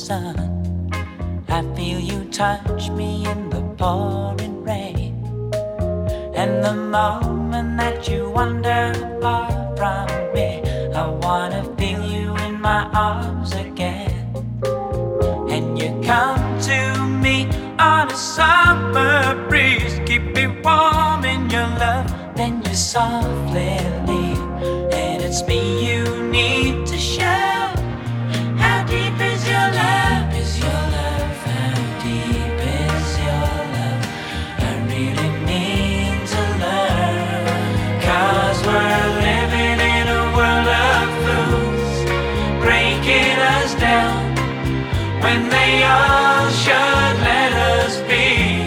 sun. I feel you touch me in the pouring rain. And the moment that you wander far from me, I wanna feel you in my arms again. And you come to me on a summer breeze, keep me warm in your love, then you softly leave. And it's me you need to show. How deep is your love? Is your love? How deep is your love? I really need to learn. 'Cause we're living in a world of fools, breaking us down when they all should let us be.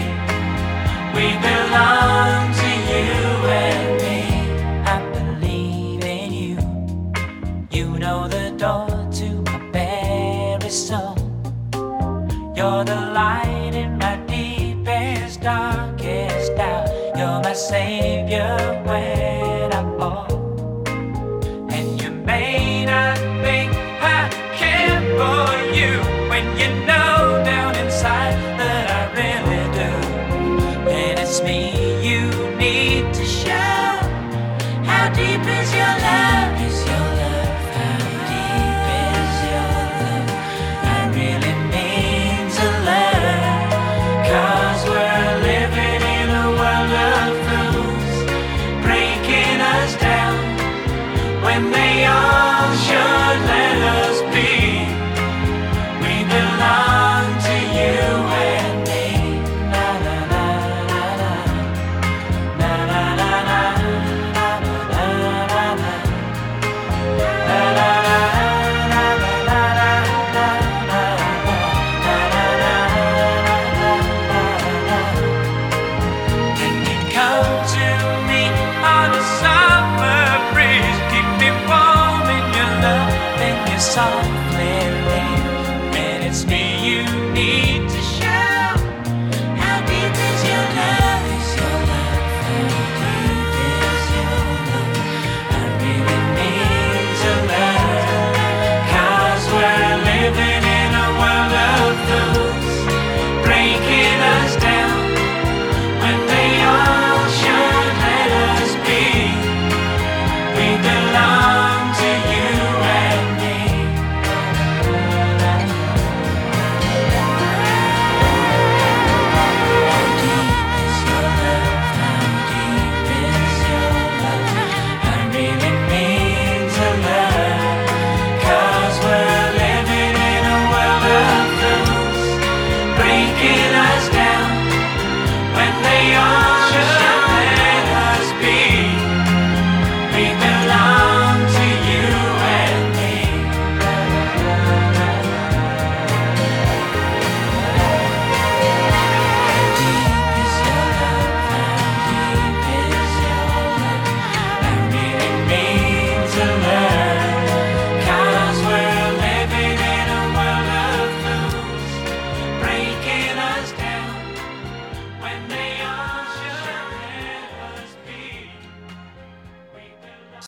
We belong to you and me. I believe in you. You know the door to my very soul. You're the light in my deepest, darkest doubt. You're my savior when I fall. And you may not think I care for you, when you know down inside that I really do. And it's me you need to show. How deep is your love? Is your love? How deep is your love? I really need to learn. 'Cause we're living in a world of fools, breaking us down when they all should let us be. We belong to you and me. Na na na na na. Na na na na. Na na na na. Na na na na na na na. Na na na na. Then you come to me on a summer breeze, keep me warm in your love, then you soft.